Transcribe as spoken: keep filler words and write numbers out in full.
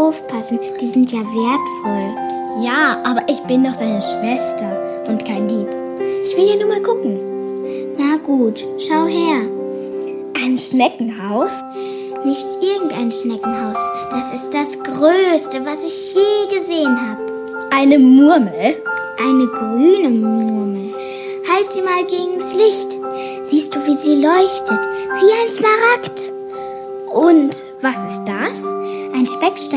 aufpassen, die sind ja wertvoll. Ja, aber ich bin doch seine Schwester und kein Dieb. Ich will ja nur mal gucken. Na gut, schau her. Ein Schneckenhaus? Nicht irgendein Schneckenhaus. Das ist das Größte, was ich je gesehen habe. Eine Murmel? Eine grüne Murmel. Halt sie mal gegens Licht. Siehst du, wie sie leuchtet? Wie ein Smaragd. Und was ist das? Ein Speckstein.